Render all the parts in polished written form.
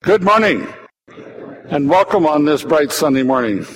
Good morning, and welcome on this bright Sunday morning.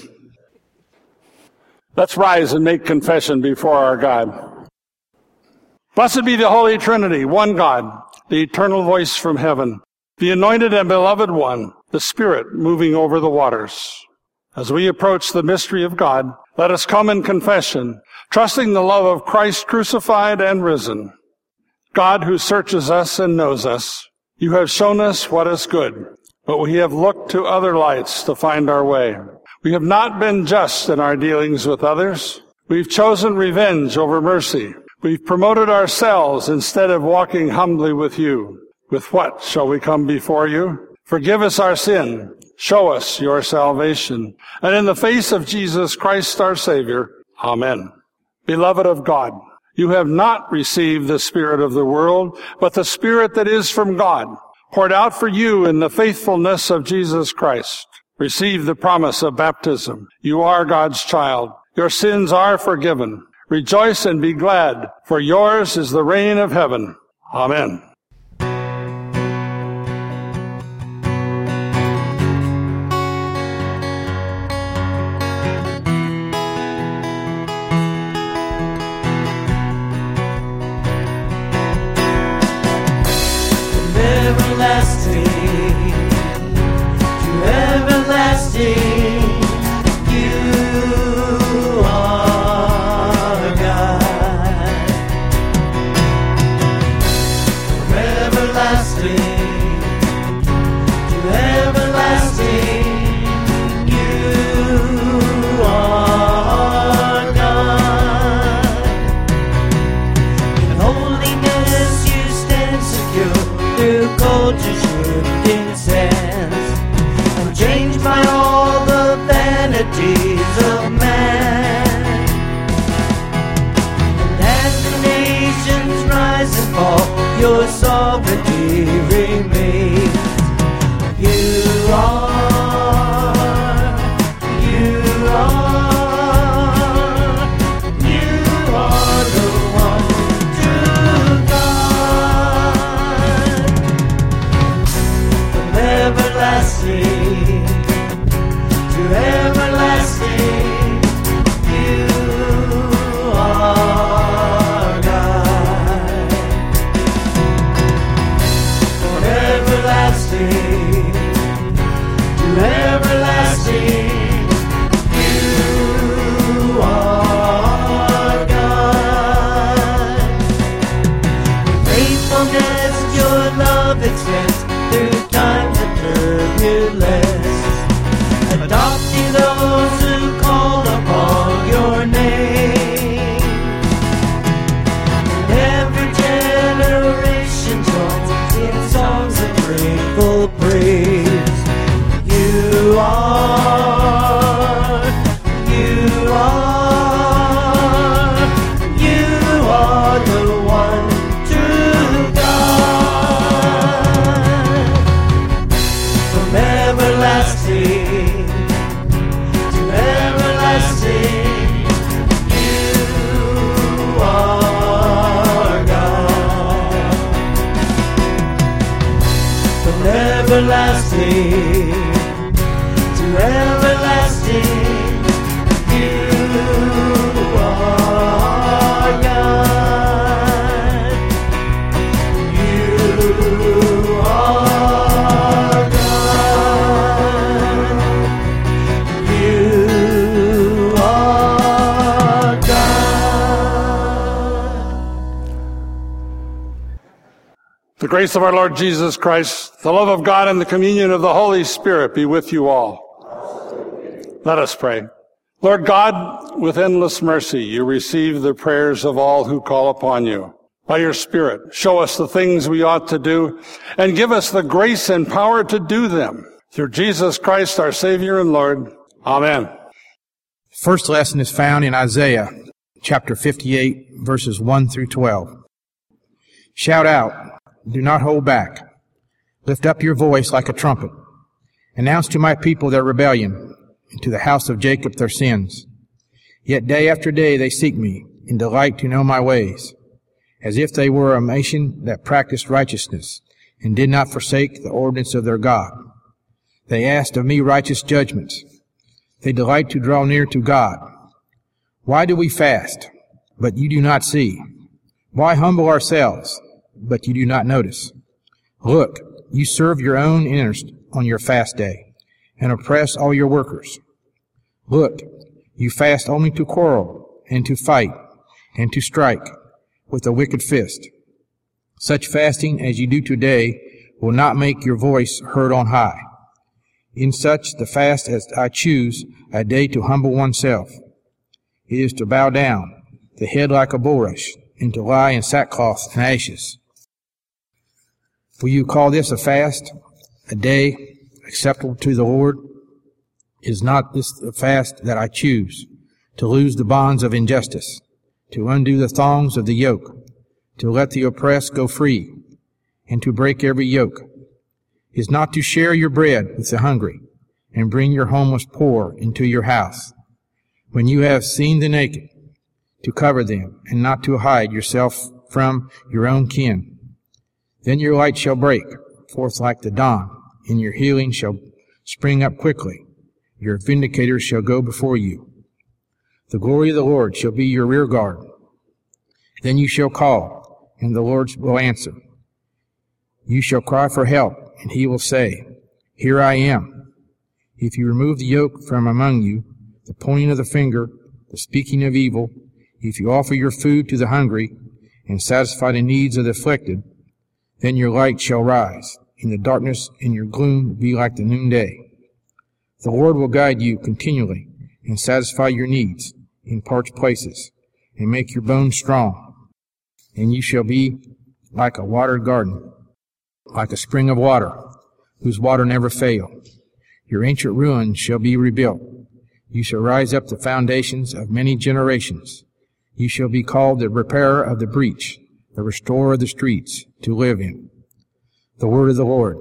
Let's rise and make confession before our God. Blessed be the Holy Trinity, one God, the eternal voice from heaven, the anointed and beloved one, the Spirit moving over the waters. As we approach the mystery of God, let us come in confession, trusting the love of Christ crucified and risen. God, who searches us and knows us, you have shown us what is good, but we have looked to other lights to find our way. We have not been just in our dealings with others. We've chosen revenge over mercy. We've promoted ourselves instead of walking humbly with you. With what shall we come before you? Forgive us our sin. Show us your salvation. And in the face of Jesus Christ our Savior, amen. Beloved of God, you have not received the spirit of the world, but the Spirit that is from God, poured out for you in the faithfulness of Jesus Christ. Receive the promise of baptism. You are God's child. Your sins are forgiven. Rejoice and be glad, for yours is the reign of heaven. Amen. Your sovereignty remains. You are the one true God. From everlasting to everlasting, you are God. Everlasting to everlasting, you are God. Your faithfulness, your love extends through times of turbulence, adopting those who call upon your name. And every generation joins in songs of grateful praise. You are the one true God. From everlasting to everlasting, you are God. From everlasting to everlasting, you are God. You are God. You are God. The grace of our Lord Jesus Christ, the love of God, and the communion of the Holy Spirit be with you all. Let us pray. Lord God, with endless mercy, you receive the prayers of all who call upon you. By your Spirit, show us the things we ought to do, and give us the grace and power to do them. Through Jesus Christ, our Savior and Lord. Amen. First lesson is found in Isaiah, chapter 58, verses 1 through 12. Shout out, do not hold back. Lift up your voice like a trumpet. Announce to my people their rebellion, and to the house of Jacob their sins. Yet day after day they seek me, and delight to know my ways, as if they were a nation that practiced righteousness, and did not forsake the ordinance of their God. They ask of me righteous judgments. They delight to draw near to God. Why do we fast, but you do not see? Why humble ourselves, but you do not notice? Look, you serve your own interest on your fast day, and oppress all your workers. Look, you fast only to quarrel, and to fight, and to strike with a wicked fist. Such fasting as you do today will not make your voice heard on high. In such the fast as I choose, a day to humble oneself. It is to bow down, the head like a bulrush, and to lie in sackcloth and ashes. Will you call this a fast, a day acceptable to the Lord? Is not this the fast that I choose, to loose the bonds of injustice, to undo the thongs of the yoke, to let the oppressed go free, and to break every yoke? Is not to share your bread with the hungry, and bring your homeless poor into your house? When you have seen the naked, to cover them, and not to hide yourself from your own kin. Then your light shall break forth like the dawn, and your healing shall spring up quickly. Your vindicators shall go before you. The glory of the Lord shall be your rear guard. Then you shall call, and the Lord will answer. You shall cry for help, and he will say, Here I am. If you remove the yoke from among you, the pointing of the finger, the speaking of evil, if you offer your food to the hungry, and satisfy the needs of the afflicted, then your light shall rise, and the darkness and your gloom will be like the noonday. The Lord will guide you continually, and satisfy your needs in parched places, and make your bones strong. And you shall be like a watered garden, like a spring of water, whose water never fail. Your ancient ruins shall be rebuilt. You shall rise up the foundations of many generations. You shall be called the repairer of the breach, the restorer of the streets, to live in. The word of the Lord.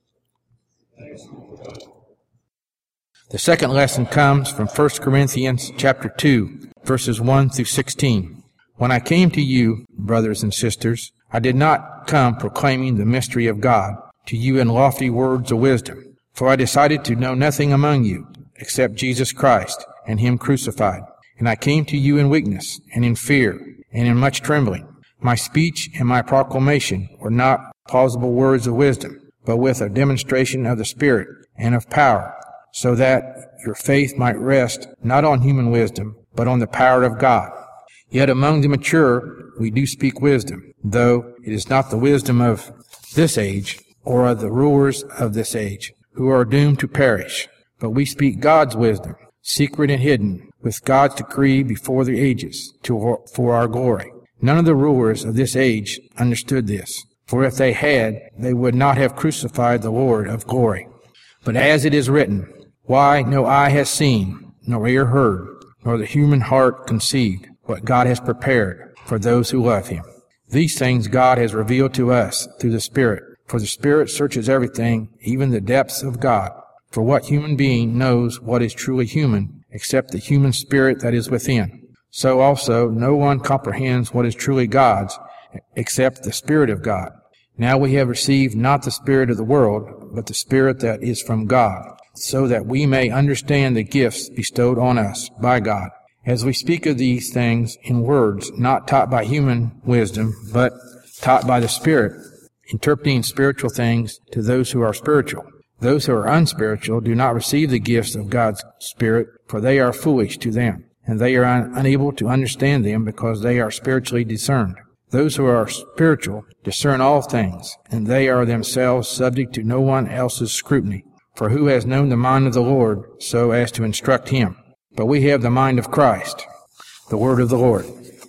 The second lesson comes from 1 Corinthians chapter 2, verses 1 through 16. When I came to you, brothers and sisters, I did not come proclaiming the mystery of God to you in lofty words of wisdom, for I decided to know nothing among you except Jesus Christ and him crucified. And I came to you in weakness and in fear and in much trembling. My speech and my proclamation were not plausible words of wisdom, but with a demonstration of the Spirit and of power, so that your faith might rest not on human wisdom, but on the power of God. Yet among the mature we do speak wisdom, though it is not the wisdom of this age or of the rulers of this age, who are doomed to perish. But we speak God's wisdom, secret and hidden, with God's decree before the ages, for our glory. None of the rulers of this age understood this, for if they had, they would not have crucified the Lord of glory. But as it is written, Why no eye has seen, nor ear heard, nor the human heart conceived, what God has prepared for those who love him. These things God has revealed to us through the Spirit, for the Spirit searches everything, even the depths of God. For what human being knows what is truly human, except the human spirit that is within? So also no one comprehends what is truly God's, except the Spirit of God. Now we have received not the spirit of the world, but the Spirit that is from God, so that we may understand the gifts bestowed on us by God. As we speak of these things in words not taught by human wisdom, but taught by the Spirit, interpreting spiritual things to those who are spiritual. Those who are unspiritual do not receive the gifts of God's Spirit, for they are foolish to them, and they are unable to understand them because they are spiritually discerned. Those who are spiritual discern all things, and they are themselves subject to no one else's scrutiny. For who has known the mind of the Lord so as to instruct him? But we have the mind of Christ. The word of the Lord.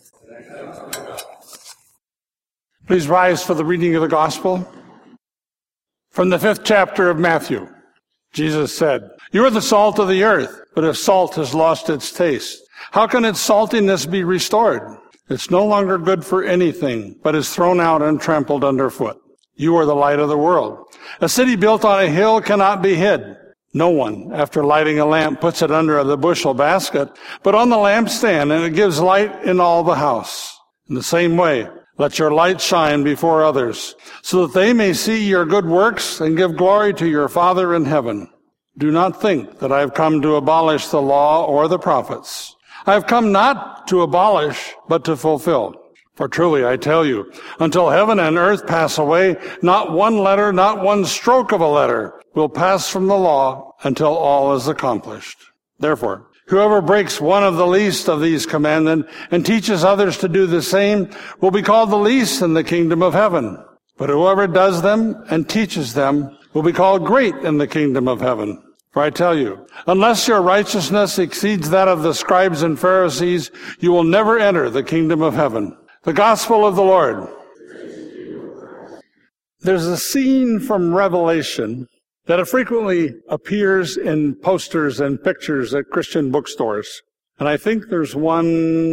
Please rise for the reading of the gospel. From the 5th chapter of Matthew, Jesus said, You are the salt of the earth, but if salt has lost its taste, how can its saltiness be restored? It's no longer good for anything, but is thrown out and trampled underfoot. You are the light of the world. A city built on a hill cannot be hid. No one, after lighting a lamp, puts it under the bushel basket, but on the lampstand, and it gives light in all the house. In the same way, let your light shine before others, so that they may see your good works and give glory to your Father in heaven. Do not think that I have come to abolish the law or the prophets. I have come not to abolish, but to fulfill. For truly I tell you, until heaven and earth pass away, not one letter, not one stroke of a letter will pass from the law until all is accomplished. Therefore, whoever breaks one of the least of these commandments and teaches others to do the same will be called the least in the kingdom of heaven. But whoever does them and teaches them will be called great in the kingdom of heaven. For I tell you, unless your righteousness exceeds that of the scribes and Pharisees, you will never enter the kingdom of heaven. The gospel of the Lord. There's a scene from Revelation that frequently appears in posters and pictures at Christian bookstores. And I think there's one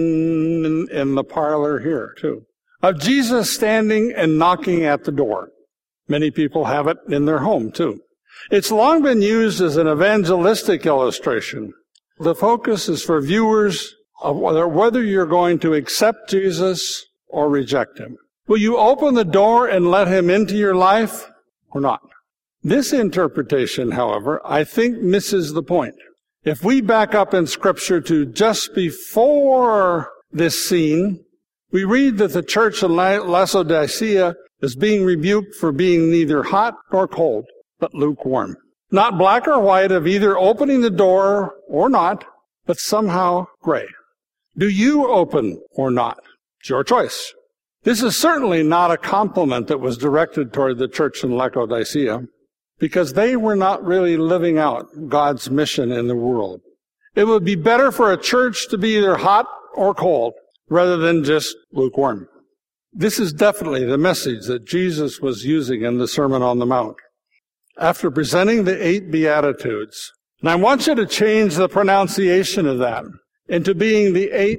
in the parlor here, too, of Jesus standing and knocking at the door. Many people have it in their home, too. It's long been used as an evangelistic illustration. The focus is for viewers of whether you're going to accept Jesus or reject him. Will you open the door and let him into your life or not? This interpretation, however, I think misses the point. If we back up in Scripture to just before this scene, we read that the church in Laodicea is being rebuked for being neither hot nor cold, but lukewarm. Not black or white of either opening the door or not, but somehow gray. Do you open or not? It's your choice. This is certainly not a compliment that was directed toward the church in Laodicea, because they were not really living out God's mission in the world. It would be better for a church to be either hot or cold, rather than just lukewarm. This is definitely the message that Jesus was using in the Sermon on the Mount. After presenting the 8 Beatitudes, and I want you to change the pronunciation of that into being the 8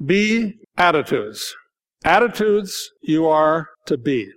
Beatitudes. Attitudes you are to be.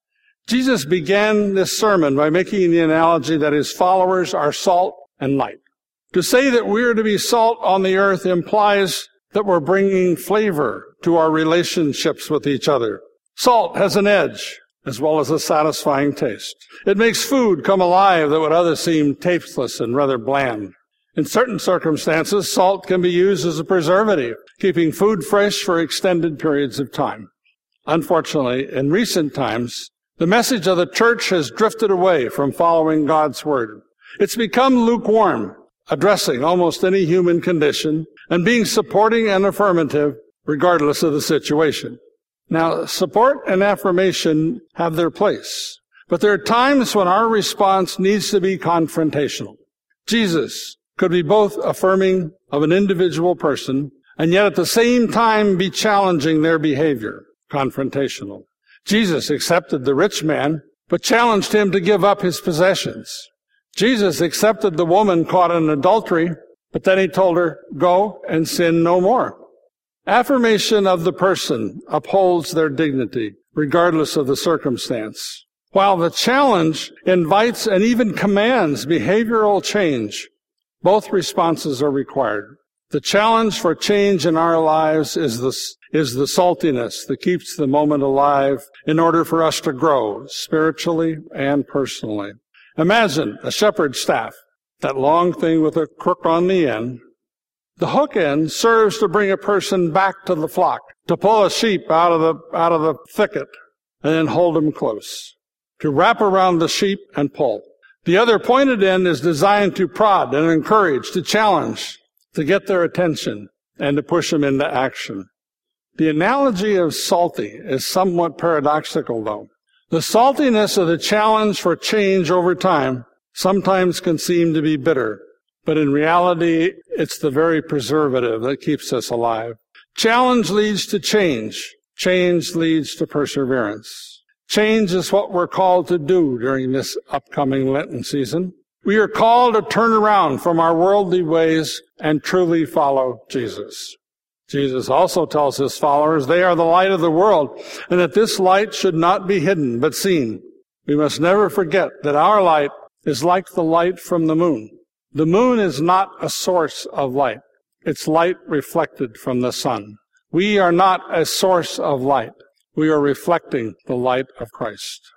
Jesus began this sermon by making the analogy that his followers are salt and light. To say that we are to be salt on the earth implies that we're bringing flavor to our relationships with each other. Salt has an edge as well as a satisfying taste. It makes food come alive that would otherwise seem tasteless and rather bland. In certain circumstances, salt can be used as a preservative, keeping food fresh for extended periods of time. Unfortunately, in recent times, the message of the church has drifted away from following God's word. It's become lukewarm, addressing almost any human condition and being supporting and affirmative regardless of the situation. Now, support and affirmation have their place, but there are times when our response needs to be confrontational. Jesus could be both affirming of an individual person and yet at the same time be challenging their behavior, confrontational. Jesus accepted the rich man, but challenged him to give up his possessions. Jesus accepted the woman caught in adultery, but then he told her, go and sin no more. Affirmation of the person upholds their dignity, regardless of the circumstance, while the challenge invites and even commands behavioral change. Both responses are required. The challenge for change in our lives is the saltiness that keeps the moment alive in order for us to grow spiritually and personally. Imagine a shepherd's staff, that long thing with a crook on the end. The hook end serves to bring a person back to the flock, to pull a sheep out of the thicket and then hold them close, to wrap around the sheep and pull. The other pointed end is designed to prod and encourage, to challenge, to get their attention and to push them into action. The analogy of salty is somewhat paradoxical, though. The saltiness of the challenge for change over time sometimes can seem to be bitter, but in reality, it's the very preservative that keeps us alive. Challenge leads to change. Change leads to perseverance. Change is what we're called to do during this upcoming Lenten season. We are called to turn around from our worldly ways and truly follow Jesus. Jesus also tells his followers they are the light of the world, and that this light should not be hidden but seen. We must never forget that our light is like the light from the moon. The moon is not a source of light. It's light reflected from the sun. We are not a source of light. We are reflecting the light of Christ.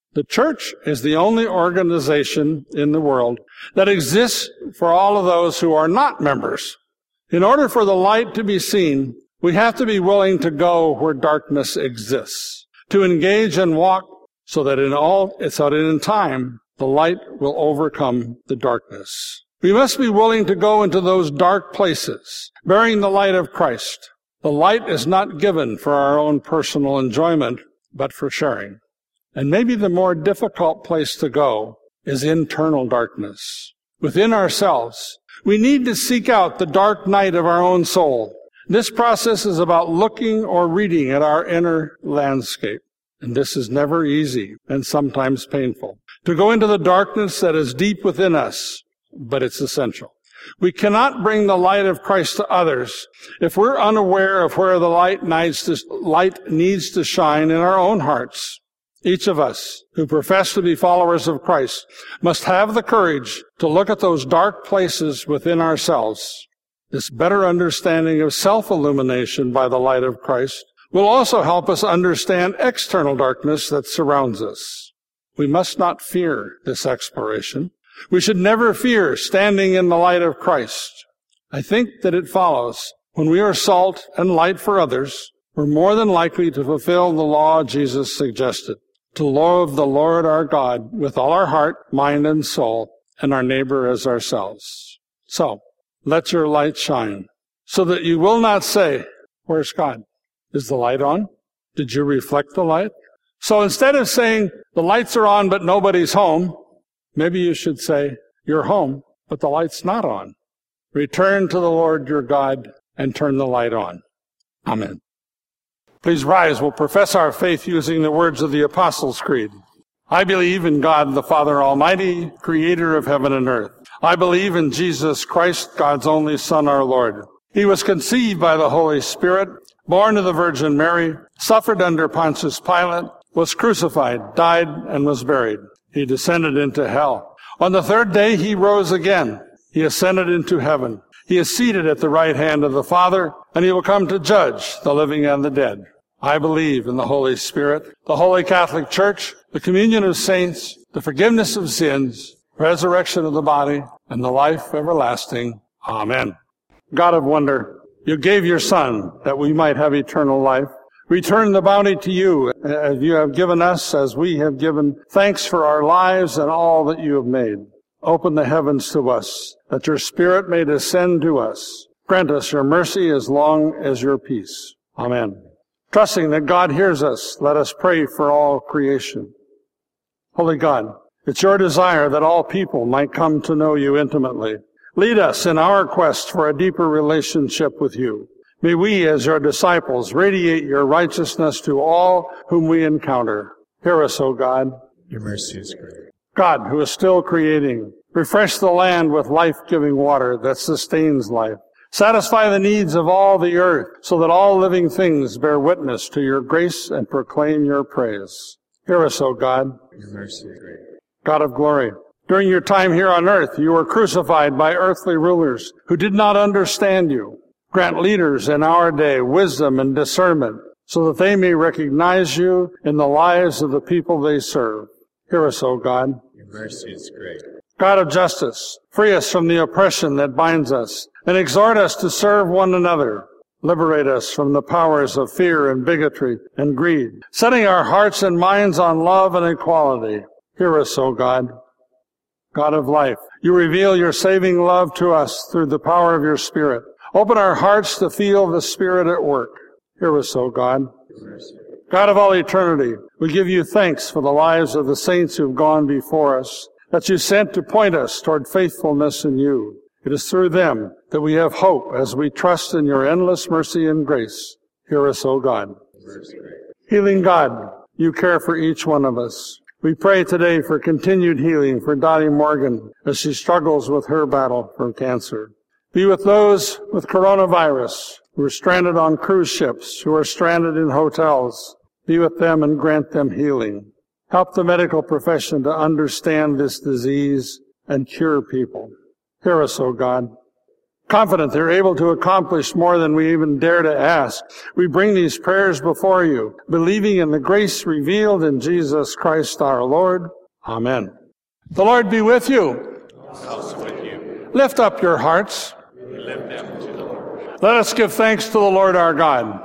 The church is the only organization in the world that exists for all of those who are not members. In order for the light to be seen, we have to be willing to go where darkness exists, to engage and walk so that in time, the light will overcome the darkness. We must be willing to go into those dark places, bearing the light of Christ. The light is not given for our own personal enjoyment, but for sharing. And maybe the more difficult place to go is internal darkness. Within ourselves, we need to seek out the dark night of our own soul. This process is about looking or reading at our inner landscape. And this is never easy and sometimes painful. To go into the darkness that is deep within us, but it's essential. We cannot bring the light of Christ to others if we're unaware of where the light needs to shine in our own hearts. Each of us who profess to be followers of Christ must have the courage to look at those dark places within ourselves. This better understanding of self-illumination by the light of Christ will also help us understand external darkness that surrounds us. We must not fear this exploration. We should never fear standing in the light of Christ. I think that it follows when we are salt and light for others, we're more than likely to fulfill the law Jesus suggested, to love the Lord our God with all our heart, mind, and soul, and our neighbor as ourselves. So, let your light shine, so that you will not say, "Where's God? Is the light on? Did you reflect the light?" So instead of saying, "The lights are on, but nobody's home," maybe you should say, "You're home, but the light's not on." Return to the Lord your God and turn the light on. Amen. Please rise. We'll profess our faith using the words of the Apostles' Creed. I believe in God, the Father Almighty, creator of heaven and earth. I believe in Jesus Christ, God's only Son, our Lord. He was conceived by the Holy Spirit, born of the Virgin Mary, suffered under Pontius Pilate, was crucified, died, and was buried. He descended into hell. On the third day he rose again. He ascended into heaven. He is seated at the right hand of the Father, and he will come to judge the living and the dead. I believe in the Holy Spirit, the Holy Catholic Church, the communion of saints, the forgiveness of sins, resurrection of the body, and the life everlasting. Amen. God of wonder, you gave your Son that we might have eternal life. Return the bounty to you as you have given us, as we have given thanks for our lives and all that you have made. Open the heavens to us, that your Spirit may descend to us. Grant us your mercy as long as your peace. Amen. Trusting that God hears us, let us pray for all creation. Holy God, it's your desire that all people might come to know you intimately. Lead us in our quest for a deeper relationship with you. May we, as your disciples, radiate your righteousness to all whom we encounter. Hear us, O God. Your mercy is great. God, who is still creating, refresh the land with life-giving water that sustains life. Satisfy the needs of all the earth, so that all living things bear witness to your grace and proclaim your praise. Hear us, O God. Your mercy is great. God of glory, during your time here on earth, you were crucified by earthly rulers who did not understand you. Grant leaders in our day wisdom and discernment, so that they may recognize you in the lives of the people they serve. Hear us, O God. Your mercy is great. God of justice, free us from the oppression that binds us, and exhort us to serve one another. Liberate us from the powers of fear and bigotry and greed, setting our hearts and minds on love and equality. Hear us, O God. God of life, you reveal your saving love to us through the power of your Spirit. Open our hearts to feel the Spirit at work. Hear us, O God. God of all eternity, we give you thanks for the lives of the saints who have gone before us, that you sent to point us toward faithfulness in you. It is through them that we have hope as we trust in your endless mercy and grace. Hear us, O God. Healing God, you care for each one of us. We pray today for continued healing for Dottie Morgan as she struggles with her battle from cancer. Be with those with coronavirus who are stranded on cruise ships, who are stranded in hotels. Be with them and grant them healing. Help the medical profession to understand this disease and cure people. Hear us, O God. confident they're able to accomplish more than we even dare to ask. We bring these prayers before you, believing in the grace revealed in Jesus Christ our Lord. Amen. The Lord be with you. Also with you. Lift up your hearts. We lift them to the Lord. Let us give thanks to the Lord our God.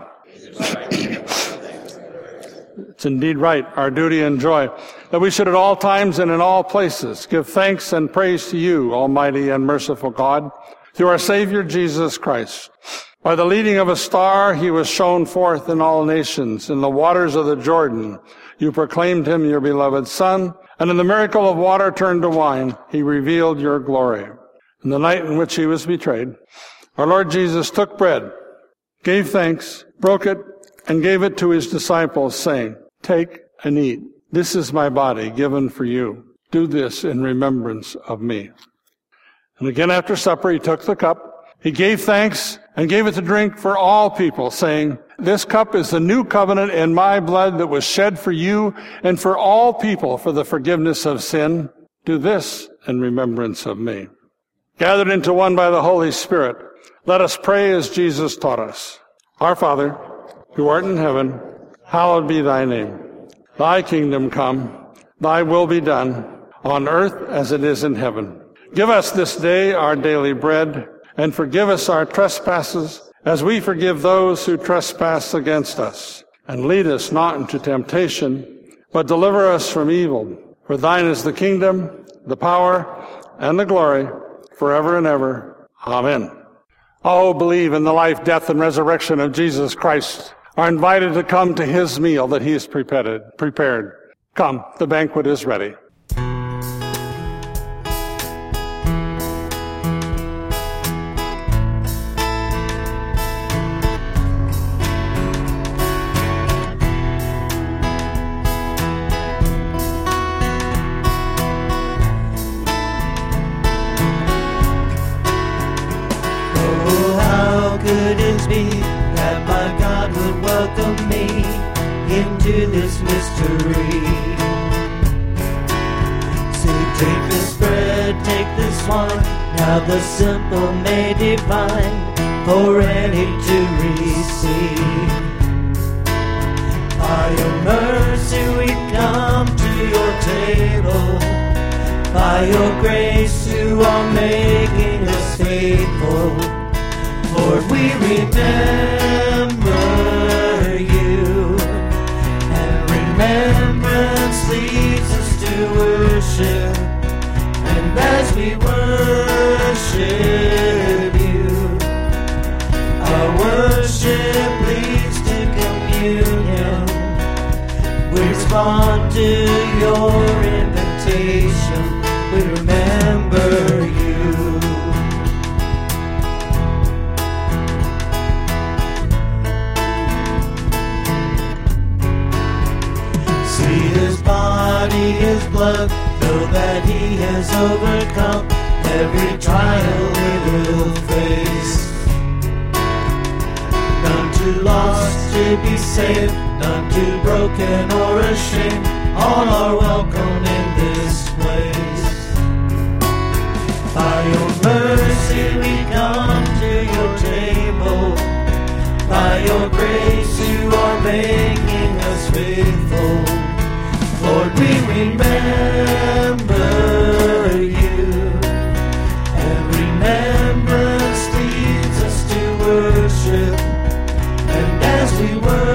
It's indeed right, our duty and joy, that we should at all times and in all places give thanks and praise to you, Almighty and merciful God, through our Savior Jesus Christ. By the leading of a star, he was shown forth in all nations. In the waters of the Jordan, you proclaimed him your beloved Son, and in the miracle of water turned to wine, he revealed your glory. In the night in which he was betrayed, our Lord Jesus took bread, gave thanks, broke it, and gave it to his disciples, saying, "Take and eat. This is my body given for you. Do this in remembrance of me." And again after supper, he took the cup. He gave thanks and gave it to drink for all people, saying, "This cup is the new covenant in my blood that was shed for you and for all people for the forgiveness of sin. Do this in remembrance of me." Gathered into one by the Holy Spirit, let us pray as Jesus taught us. Our Father, who art in heaven, hallowed be thy name. Thy kingdom come, thy will be done, on earth as it is in heaven. Give us this day our daily bread, and forgive us our trespasses, as we forgive those who trespass against us. And lead us not into temptation, but deliver us from evil. For thine is the kingdom, the power, and the glory, forever and ever. Amen. All who believe in the life, death, and resurrection of Jesus Christ are invited to come to his meal that he has prepared. Come, the banquet is ready. Into this mystery. Say, take this bread, take this wine, now the simple made divine, already to receive. By your mercy we come to your table, by your grace you are making us faithful. Lord, we remember you. Remembrance leads us to worship, and as we worship you, our worship leads to communion. We respond to your invitation, we remember you. His blood, know that he has overcome every trial we will face. None too lost to be saved, none too broken or ashamed, all are welcome in this place. By your mercy we come to your table, by your grace you are making us faithful. Lord, we remember you, and remembrance leads us to worship, and as we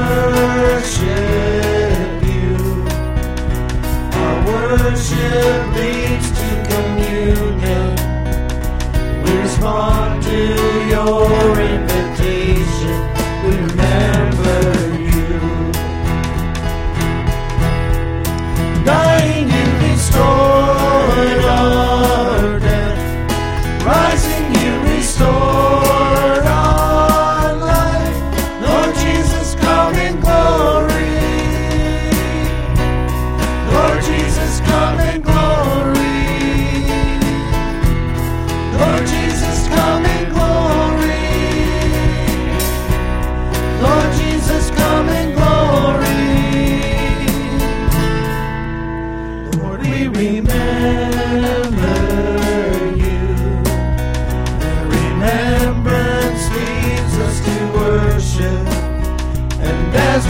worship you, our worship leads to communion. We respond to your invitation, we remember you. Dying you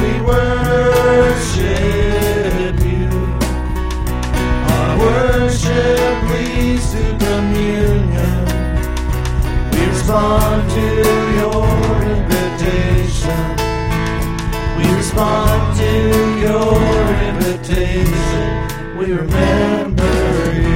we worship you. Our worship leads to communion. We respond to your invitation. We respond to your invitation. We remember you.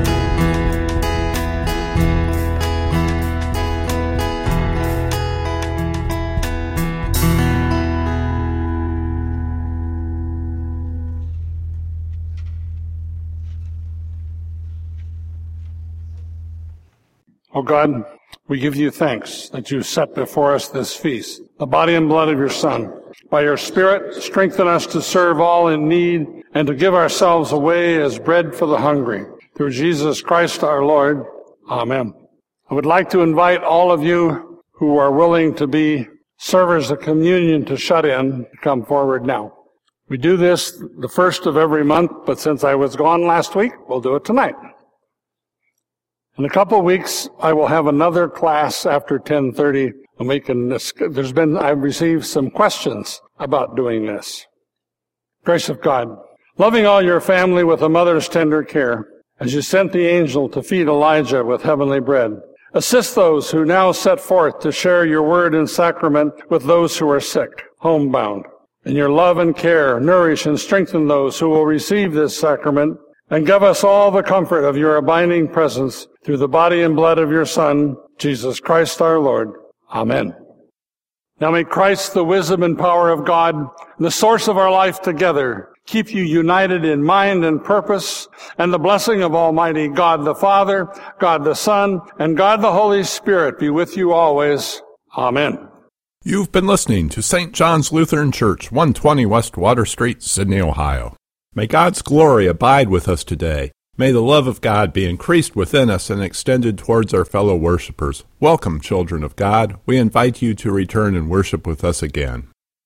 O God, we give you thanks that you set before us this feast, the body and blood of your Son. By your Spirit, strengthen us to serve all in need and to give ourselves away as bread for the hungry. Through Jesus Christ our Lord. Amen. I would like to invite all of you who are willing to be servers of communion to shut in to come forward now. We do this the first of every month, but since I was gone last week, we'll do it tonight. In a couple of weeks, I will have another class after 10:30, and I've received some questions about doing this. Grace of God, loving all your family with a mother's tender care, as you sent the angel to feed Elijah with heavenly bread, assist those who now set forth to share your word and sacrament with those who are sick, homebound. In your love and care, nourish and strengthen those who will receive this sacrament, and give us all the comfort of your abiding presence through the body and blood of your Son, Jesus Christ our Lord. Amen. Now may Christ, the wisdom and power of God, the source of our life together, keep you united in mind and purpose, and the blessing of Almighty God the Father, God the Son, and God the Holy Spirit be with you always. Amen. You've been listening to St. John's Lutheran Church, 120 West Water Street, Sydney, Ohio. May God's glory abide with us today. May the love of God be increased within us and extended towards our fellow worshipers. Welcome, children of God. We invite you to return and worship with us again.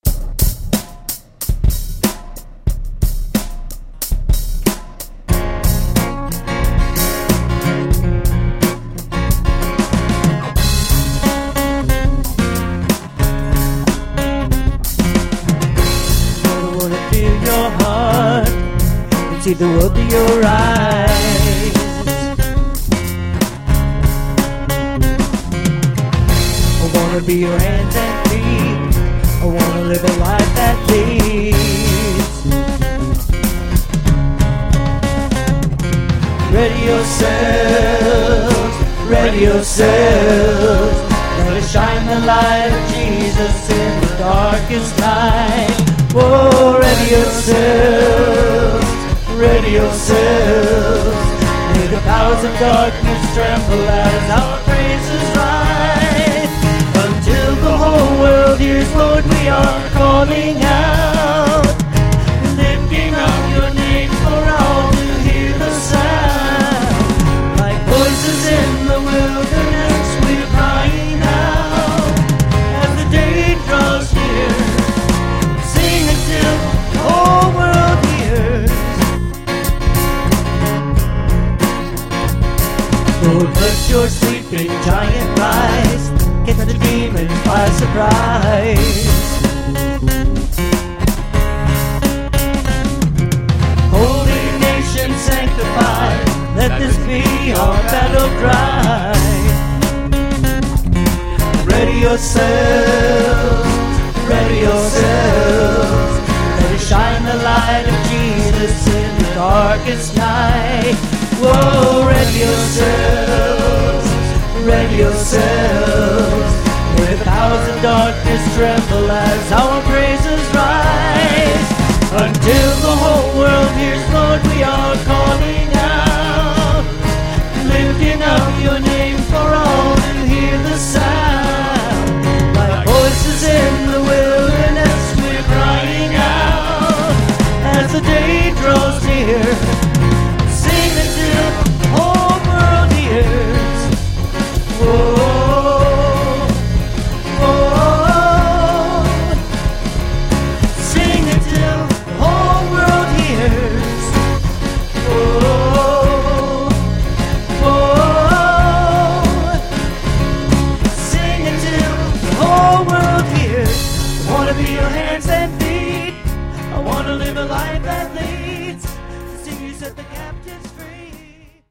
See the world through your eyes. I wanna be your hands and feet. I wanna live a life that leads. Ready yourselves. Let us shine the light of Jesus in the darkest night. Whoa, ready yourselves. Ready yourselves. May the powers of darkness tremble as our praises rise. Until the whole world hears, Lord, we are calling out, lifting up your name for all to hear the sound. Like voices in the wilderness, we're crying out. As the day draws near, sing until the whole world hears. Lord, let your sleeping giant rise, get the demons by surprise. Holy nation sanctified, let this be our battle cry. Ready yourselves, ready yourselves. Let us shine the light of Jesus in the darkest night. Whoa, ready yourselves, ready yourselves. May the powers of darkness tremble as our praises rise. Until the whole